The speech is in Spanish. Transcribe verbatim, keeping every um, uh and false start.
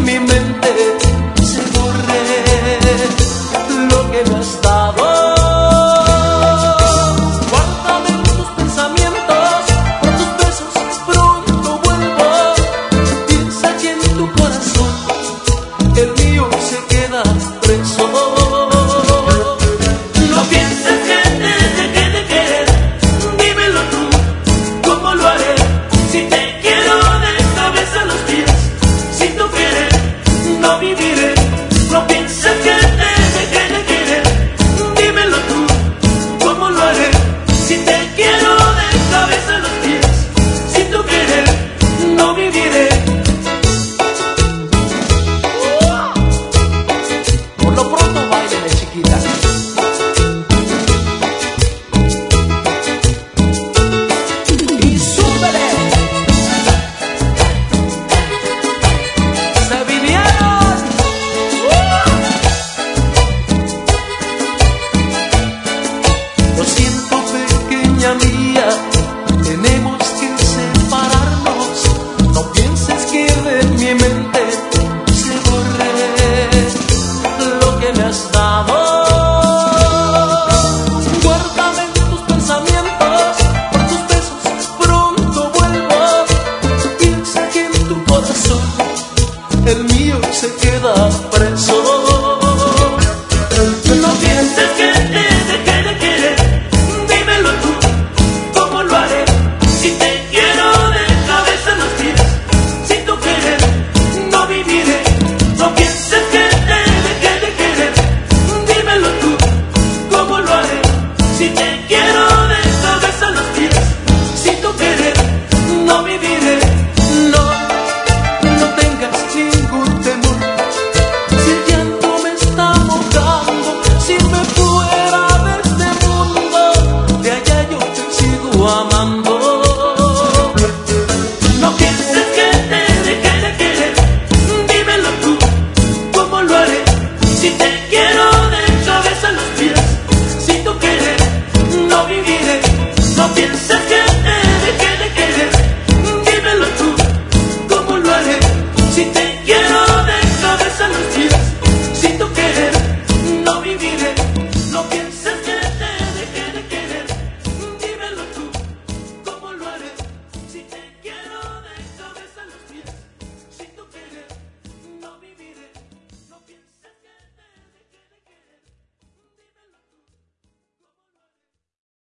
mi mente se borre lo que me has dado. Guárdame en tus pensamientos, por tus besos pronto vuelvo. Piensa que en tu corazón el mío se queda preso. No pienses que te dejé de querer, dímelo tú, ¿cómo lo haré? Si te quiero de cabeza a los pies, sin tu querer no viviré. No pienses que te dejé de querer, dímelo tú, ¿cómo lo haré? Si te quiero de cabeza a los pies, sin tu querer no viviré. Por lo pronto báilale, chiquita. Y súbele. Se vinieron. Lo siento, pequeña mía, tenemos que separarnos. No pienses que de mi mente se borre lo que me has dado. Guárdame en tus pensamientos, por tus besos pronto vuelvo. Piensa que en tu corazón el mío se queda preso.